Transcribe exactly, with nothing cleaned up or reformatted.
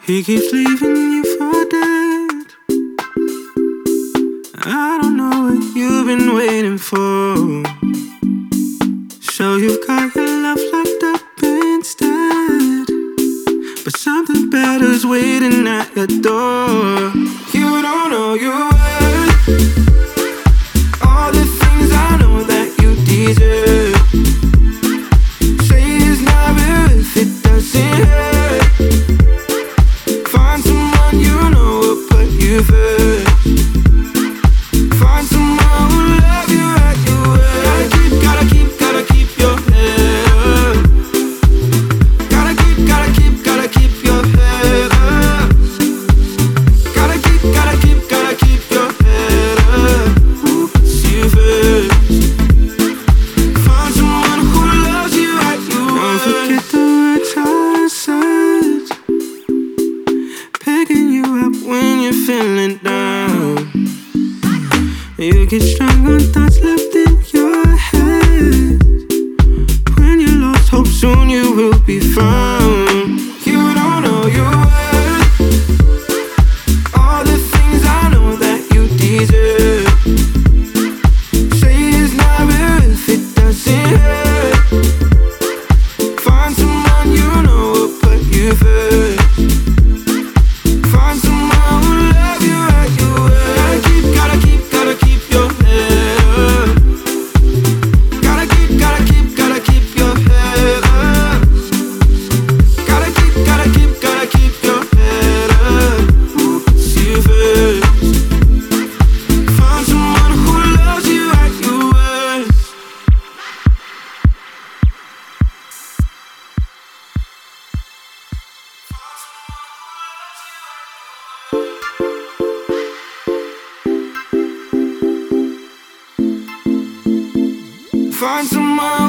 He keeps leaving you for dead. I don't know what you've been waiting for. So you've got your love locked up instead, but something better's waiting at your door. You don't know your worth, all the things I know that you deserve. Say it's not worth it, doesn't hurt. Find someone you know will put you first. Find someone who love you at your worst. Gotta keep, gotta keep, gotta keep your head up. Gotta keep, gotta keep, gotta keep your head up. Gotta keep, gotta keep, gotta keep your head up. Who puts you first? Find someone who loves you at your worst. Don't forget the words I said, picking you up when you're feeling down. You get strong on thoughts left in your head. When you lost hope, soon you will be found. You don't know your worth, all the things I know that you deserve. Say it's not worth it, doesn't hurt. Find someone you know will put you first. Find someone who love you at your worst. Gotta keep, gotta keep, gotta keep your head up. Gotta keep, gotta keep, gotta keep your head up. Gotta keep, gotta keep, gotta keep your head up. Who puts you first? Find someone who loves you at your worst. Find someone